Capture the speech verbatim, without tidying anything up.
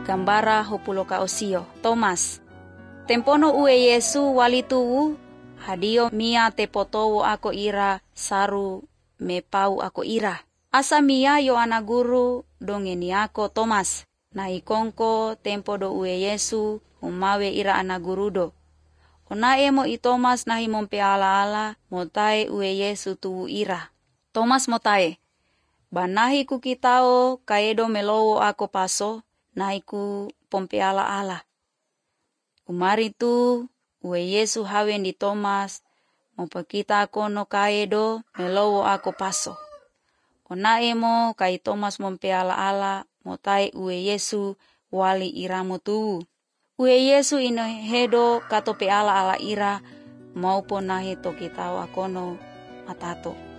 gambara hupulo ka osio. Thomas. Tempono ue Yesu wali tuwu, hadio mia te potowo ako ira saru me pau ako ira. Asa mia yo ana guru dongeni ako Thomas. Na ikongko tempo do ue Yesu umawe ira ana gurudo. Ona emo i Thomas nahi mompe ala ala motae ue Yesu tuwu ira. Thomas motae. Banahi ku kitao kaedo melowo ako paso nahi ku pompe ala ala. Umari tu ue Yesu hawen di Thomas mopakita kono kaedo melowo ako paso. Ona emo kai Thomas mompe ala ala motai ue Yesu wali iramu tu. Ue Yesu ino hedo katope ala ala ira maupun nahi to kita akono matato.